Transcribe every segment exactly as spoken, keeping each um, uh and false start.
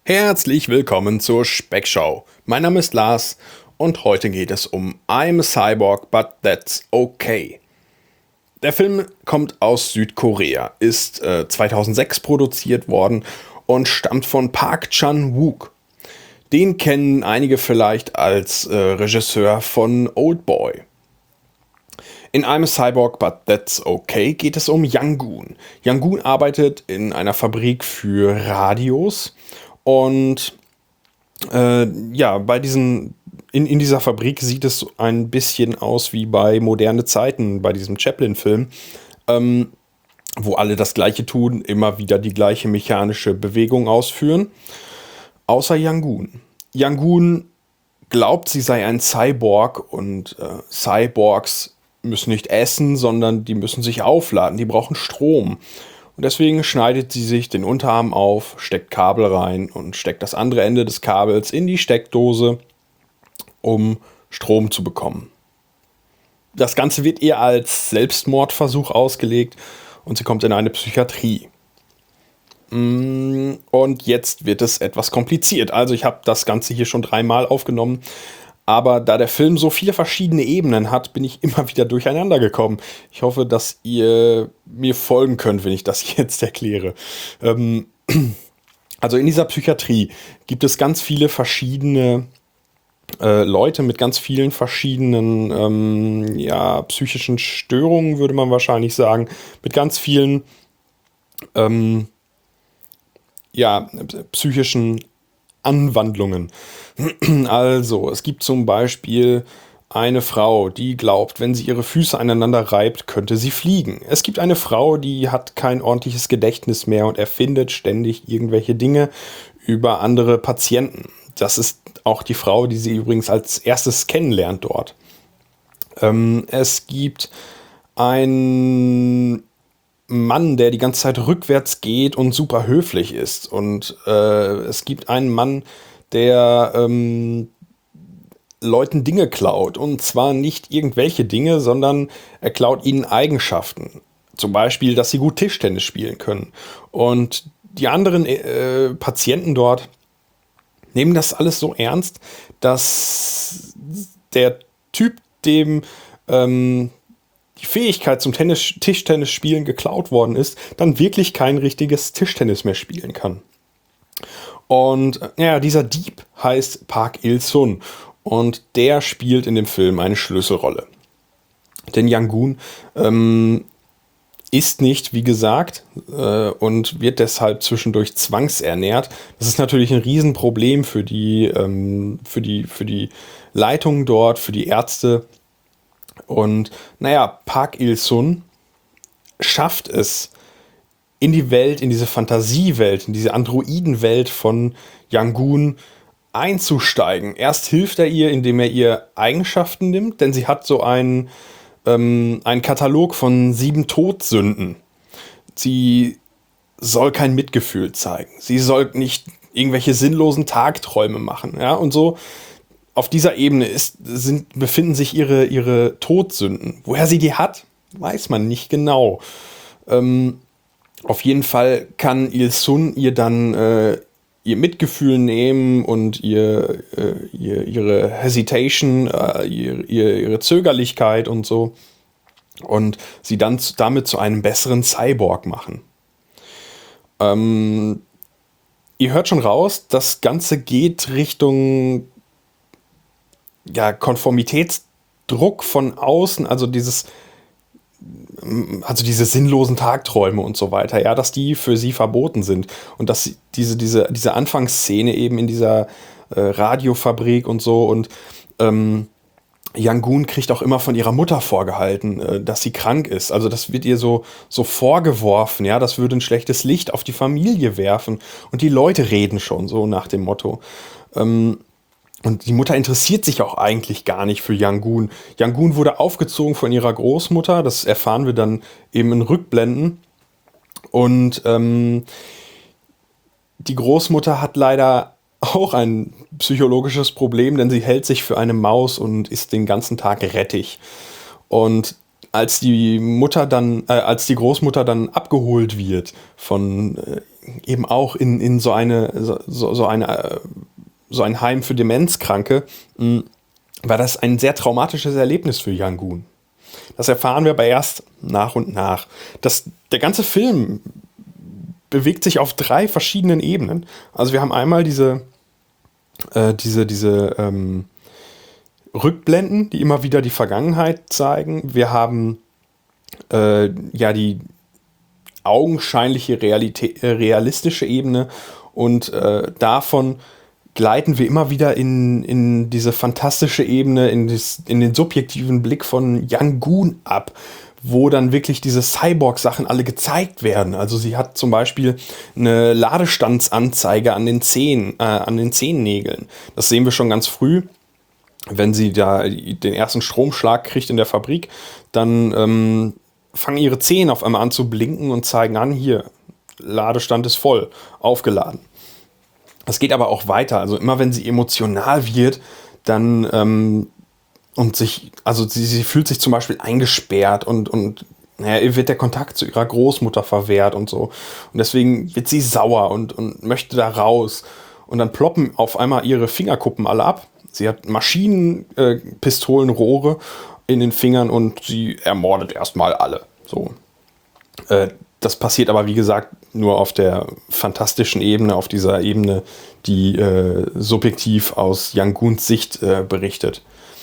Herzlich willkommen zur Speckshow. Mein Name ist Lars und heute geht es um I'm a Cyborg, but that's okay. Der Film kommt aus Südkorea, ist äh, zweitausendsechs produziert worden und stammt von Park Chan-wook. Den kennen einige vielleicht als äh, Regisseur von Oldboy. In I'm a Cyborg, but that's okay geht es um Yang-gun. Yang-gun arbeitet in einer Fabrik für Radios und äh, ja, bei diesen, in, in dieser Fabrik sieht es ein bisschen aus wie bei Moderne Zeiten, bei diesem Chaplin-Film, ähm, wo alle das Gleiche tun, immer wieder die gleiche mechanische Bewegung ausführen, außer Yang-gun. Yang-gun glaubt, sie sei ein Cyborg und äh, Cyborgs müssen nicht essen, sondern die müssen sich aufladen, die brauchen Strom. Und deswegen schneidet sie sich den Unterarm auf, steckt Kabel rein und steckt das andere Ende des Kabels in die Steckdose, um Strom zu bekommen. Das Ganze wird ihr als Selbstmordversuch ausgelegt und sie kommt in eine Psychiatrie. Und jetzt wird es etwas kompliziert. Also ich habe das Ganze hier schon dreimal aufgenommen. Aber da der Film so viele verschiedene Ebenen hat, bin ich immer wieder durcheinander gekommen. Ich hoffe, dass ihr mir folgen könnt, wenn ich das jetzt erkläre. Ähm, also in dieser Psychiatrie gibt es ganz viele verschiedene äh, Leute mit ganz vielen verschiedenen ähm, ja, psychischen Störungen, würde man wahrscheinlich sagen. Mit ganz vielen ähm, ja, psychischen Anwandlungen. Also, es gibt zum Beispiel eine Frau, die glaubt, wenn sie ihre Füße aneinander reibt, könnte sie fliegen. Es gibt eine Frau, die hat kein ordentliches Gedächtnis mehr und erfindet ständig irgendwelche Dinge über andere Patienten. Das ist auch die Frau, die sie übrigens als erstes kennenlernt dort. Ähm, es gibt einen Mann, der die ganze Zeit rückwärts geht und super höflich ist. Und äh, es gibt einen Mann, der ähm, Leuten Dinge klaut. Und zwar nicht irgendwelche Dinge, sondern er klaut ihnen Eigenschaften. Zum Beispiel, dass sie gut Tischtennis spielen können. Und die anderen äh, Patienten dort nehmen das alles so ernst, dass der Typ, dem ähm, die Fähigkeit zum Tennis, Tischtennis-Spielen geklaut worden ist, dann wirklich kein richtiges Tischtennis mehr spielen kann. Und ja, dieser Dieb heißt Park Il-sun und der spielt in dem Film eine Schlüsselrolle. Denn Yang-gun ähm, isst nicht, wie gesagt, äh, und wird deshalb zwischendurch zwangsernährt. Das ist natürlich ein Riesenproblem für die, ähm, für die, für die Leitung dort, für die Ärzte. Und naja, Park Il-sun schafft es, in die Welt, in diese Fantasiewelt, in diese Androidenwelt von Yang-gun einzusteigen. Erst hilft er ihr, indem er ihr Eigenschaften nimmt, denn sie hat so einen, ähm, einen Katalog von sieben Todsünden. Sie soll kein Mitgefühl zeigen. Sie soll nicht irgendwelche sinnlosen Tagträume machen. Ja, und so auf dieser Ebene ist, sind, befinden sich ihre, ihre Todsünden. Woher sie die hat, weiß man nicht genau. Ähm, auf jeden Fall kann Il-sun ihr dann äh, ihr Mitgefühl nehmen und ihr, äh, ihr ihre Hesitation, äh, ihr, ihr, ihre Zögerlichkeit und so und sie dann zu, damit zu einem besseren Cyborg machen. Ähm, ihr hört schon raus, das Ganze geht Richtung ja, Konformitätsdruck von außen, also dieses, also diese sinnlosen Tagträume und so weiter, ja, dass die für sie verboten sind und dass sie, diese, diese, diese Anfangsszene eben in dieser äh, Radiofabrik und so und ähm, Yang-gun kriegt auch immer von ihrer Mutter vorgehalten, äh, dass sie krank ist. Also das wird ihr so, so vorgeworfen, ja, das würde ein schlechtes Licht auf die Familie werfen und die Leute reden schon so nach dem Motto. Ähm, Und die Mutter interessiert sich auch eigentlich gar nicht für Yang-gun. Yang-gun wurde aufgezogen von ihrer Großmutter, das erfahren wir dann eben in Rückblenden. Und ähm, die Großmutter hat leider auch ein psychologisches Problem, denn sie hält sich für eine Maus und isst den ganzen Tag Rettich. Und als die Mutter dann, äh, als die Großmutter dann abgeholt wird von äh, eben auch in, in so eine, so, so eine, so ein Heim für Demenzkranke, mh, war das ein sehr traumatisches Erlebnis für Yangun. Das erfahren wir aber erst nach und nach. Das, der ganze Film bewegt sich auf drei verschiedenen Ebenen. Also wir haben einmal diese, äh, diese, diese ähm, Rückblenden, die immer wieder die Vergangenheit zeigen. Wir haben äh, ja die augenscheinliche Realität, äh, realistische Ebene und äh, davon gleiten wir immer wieder in, in diese fantastische Ebene, in, das, in den subjektiven Blick von Yangun ab, wo dann wirklich diese Cyborg-Sachen alle gezeigt werden. Also sie hat zum Beispiel eine Ladestandsanzeige an den Zehen, äh, an den Zehennägeln. Das sehen wir schon ganz früh. Wenn sie da den ersten Stromschlag kriegt in der Fabrik, dann ähm, fangen ihre Zehen auf einmal an zu blinken und zeigen an, hier, Ladestand ist voll, aufgeladen. Das geht aber auch weiter. Also immer wenn sie emotional wird, dann ähm, und sich, also sie, sie fühlt sich zum Beispiel eingesperrt und, und naja, ihr wird der Kontakt zu ihrer Großmutter verwehrt und so. Und deswegen wird sie sauer und, und möchte da raus. Und dann ploppen auf einmal ihre Fingerkuppen alle ab. Sie hat Maschinenpistolenrohre äh, in den Fingern und sie ermordet erstmal alle. So. Äh, das passiert aber, wie gesagt, nur auf der fantastischen Ebene, auf dieser Ebene, die äh, subjektiv aus Yanguns Sicht äh, berichtet.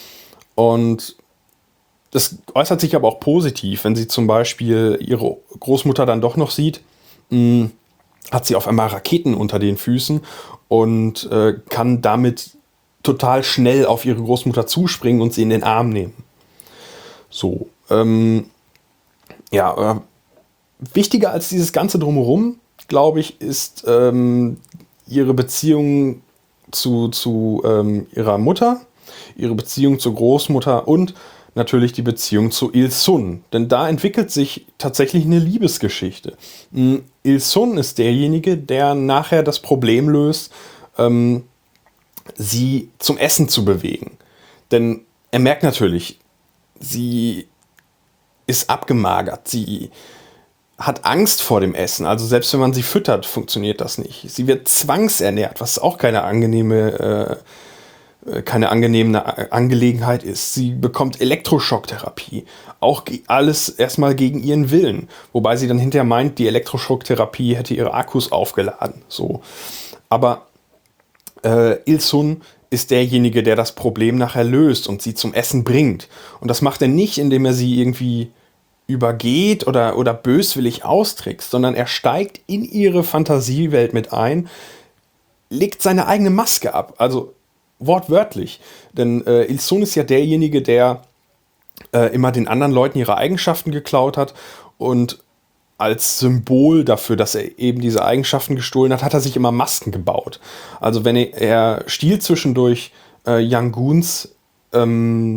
Und das äußert sich aber auch positiv, wenn sie zum Beispiel ihre Großmutter dann doch noch sieht, mh, hat sie auf einmal Raketen unter den Füßen und äh, kann damit total schnell auf ihre Großmutter zuspringen und sie in den Arm nehmen. So, ähm, ja, äh, wichtiger als dieses Ganze drumherum, glaube ich, ist ähm, ihre Beziehung zu, zu ähm, ihrer Mutter, ihre Beziehung zur Großmutter und natürlich die Beziehung zu Il-sun. Denn da entwickelt sich tatsächlich eine Liebesgeschichte. Il-sun ist derjenige, der nachher das Problem löst, ähm, sie zum Essen zu bewegen. Denn er merkt natürlich, sie ist abgemagert, sie hat Angst vor dem Essen. Also selbst wenn man sie füttert, funktioniert das nicht. Sie wird zwangsernährt, was auch keine angenehme, äh, keine angenehme Angelegenheit ist. Sie bekommt Elektroschocktherapie. Auch alles erstmal gegen ihren Willen. Wobei sie dann hinterher meint, die Elektroschocktherapie hätte ihre Akkus aufgeladen. So. Aber äh, Il-sun ist derjenige, der das Problem nachher löst und sie zum Essen bringt. Und das macht er nicht, indem er sie irgendwie übergeht oder, oder böswillig austrickst, sondern er steigt in ihre Fantasiewelt mit ein, legt seine eigene Maske ab, also wortwörtlich. Denn äh, Il-sun ist ja derjenige, der äh, immer den anderen Leuten ihre Eigenschaften geklaut hat und als Symbol dafür, dass er eben diese Eigenschaften gestohlen hat, hat er sich immer Masken gebaut. Also wenn er, er stiehlt zwischendurch äh, Yanguns ähm,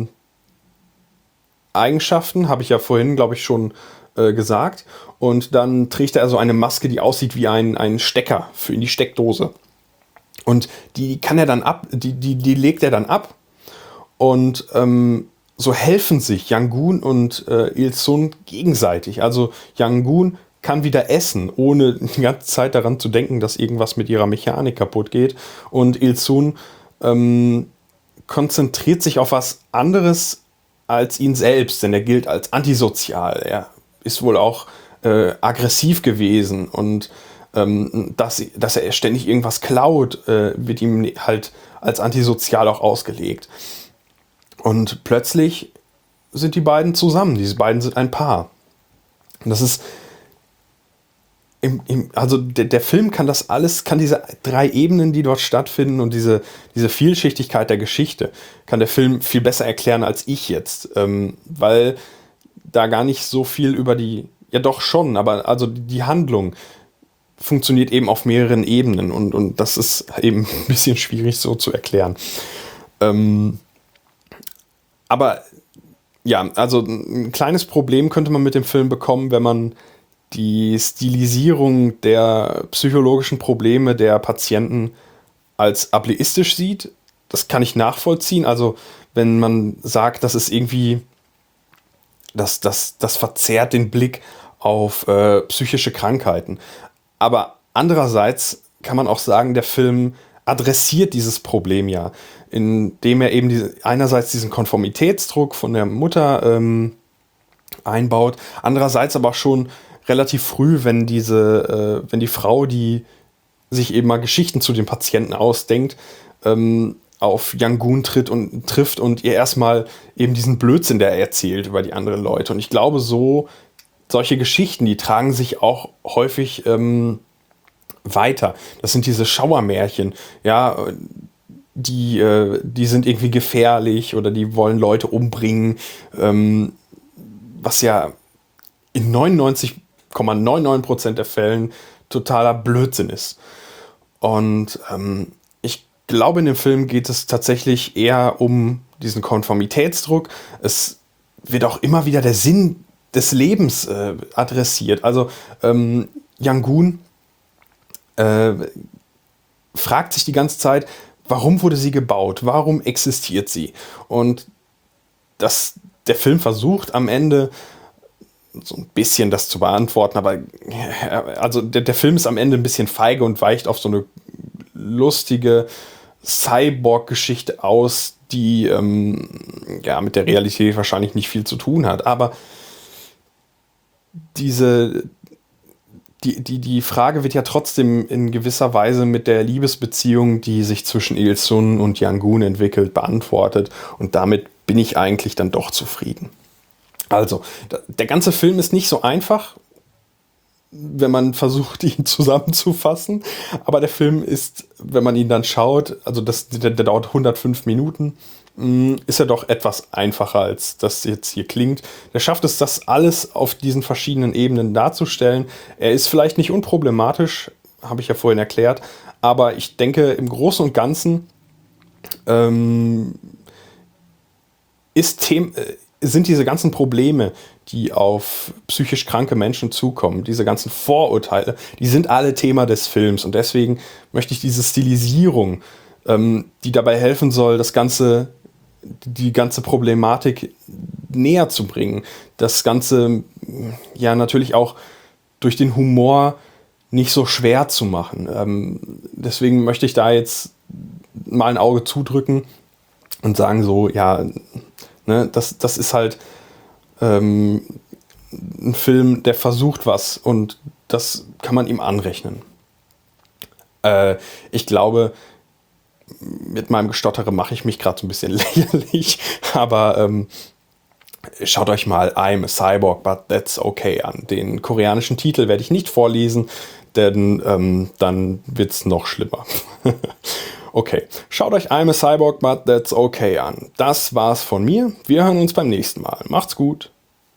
Eigenschaften, habe ich ja vorhin, glaube ich, schon äh, gesagt. Und dann trägt er also eine Maske, die aussieht wie ein, ein Stecker für in die Steckdose. Und die kann er dann ab, die, die, die legt er dann ab. Und ähm, so helfen sich Yangun und äh, Il-sun gegenseitig. Also Yangun kann wieder essen, ohne die ganze Zeit daran zu denken, dass irgendwas mit ihrer Mechanik kaputt geht. Und Il-sun ähm, konzentriert sich auf was anderes als ihn selbst, denn er gilt als antisozial. Er ist wohl auch äh, aggressiv gewesen und ähm, dass, dass er ständig irgendwas klaut, äh, wird ihm halt als antisozial auch ausgelegt. Und plötzlich sind die beiden zusammen. Diese beiden sind ein Paar. Und das ist Im, im, also der, der Film kann das alles, kann diese drei Ebenen, die dort stattfinden und diese, diese Vielschichtigkeit der Geschichte, kann der Film viel besser erklären als ich jetzt, ähm, weil da gar nicht so viel über die, ja doch schon, aber also die Handlung funktioniert eben auf mehreren Ebenen und, und das ist eben ein bisschen schwierig so zu erklären. Ähm, aber ja, also ein kleines Problem könnte man mit dem Film bekommen, wenn man die Stilisierung der psychologischen Probleme der Patienten als ableistisch sieht. Das kann ich nachvollziehen. Also wenn man sagt, das ist irgendwie, das, das, das verzerrt den Blick auf äh, psychische Krankheiten. Aber Andererseits kann man auch sagen, der Film adressiert dieses Problem ja, indem er eben diese, einerseits diesen Konformitätsdruck von der Mutter ähm, einbaut, andererseits aber auch schon relativ früh, wenn diese, äh, wenn die Frau, die sich eben mal Geschichten zu den Patienten ausdenkt, ähm, auf Yangon tritt und trifft und ihr erstmal eben diesen Blödsinn, der er erzählt über die anderen Leute. Und ich glaube, so solche Geschichten, die tragen sich auch häufig ähm, weiter. Das sind diese Schauermärchen, ja, die, äh, die sind irgendwie gefährlich oder die wollen Leute umbringen, ähm, was ja in neunundneunzig Komma neunundneunzig Prozent der Fällen totaler Blödsinn ist. Und ähm, ich glaube, in dem Film geht es tatsächlich eher um diesen Konformitätsdruck. Es wird auch immer wieder der Sinn des Lebens äh, adressiert. Also ähm, Yangon äh, fragt sich die ganze Zeit, warum wurde sie gebaut? Warum existiert sie? Und das, der Film versucht am Ende so ein bisschen das zu beantworten, aber also der, der Film ist am Ende ein bisschen feige und weicht auf so eine lustige Cyborg-Geschichte aus, die ähm, ja mit der Realität wahrscheinlich nicht viel zu tun hat. Aber diese die, die, die Frage wird ja trotzdem in gewisser Weise mit der Liebesbeziehung, die sich zwischen Il-sung und Yangon entwickelt, beantwortet. Und damit bin ich eigentlich dann doch zufrieden. Also, der ganze Film ist nicht so einfach, wenn man versucht, ihn zusammenzufassen. Aber der Film ist, wenn man ihn dann schaut, also das, der, der dauert hundertfünf Minuten, ist er doch etwas einfacher, als das jetzt hier klingt. Der schafft es, das alles auf diesen verschiedenen Ebenen darzustellen. Er ist vielleicht nicht unproblematisch, habe ich ja vorhin erklärt, aber ich denke, im Großen und Ganzen ähm, ist Thema... sind diese ganzen Probleme, die auf psychisch kranke Menschen zukommen, diese ganzen Vorurteile, die sind alle Thema des Films. Und deswegen möchte ich diese Stilisierung, ähm, die dabei helfen soll, das ganze, die ganze Problematik näher zu bringen, das Ganze ja natürlich auch durch den Humor nicht so schwer zu machen. Ähm, deswegen möchte ich da jetzt mal ein Auge zudrücken und sagen so, ja, Ne, das, das ist halt ähm, ein Film, der versucht was und das kann man ihm anrechnen. Äh, ich glaube, mit meinem Gestottere mache ich mich gerade so ein bisschen lächerlich, aber ähm, schaut euch mal I'm a Cyborg, but that's okay an. Den koreanischen Titel werde ich nicht vorlesen, denn ähm, dann wird es noch schlimmer. Okay, schaut euch I'm a Cyborg, but that's okay an. Das war's von mir. Wir hören uns beim nächsten Mal. Macht's gut.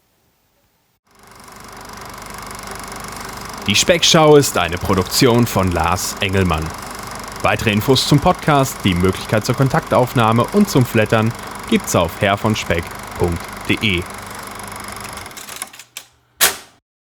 Die Speckschau ist eine Produktion von Lars Engelmann. Weitere Infos zum Podcast, die Möglichkeit zur Kontaktaufnahme und zum Flattern gibt's auf herr von speck punkt de.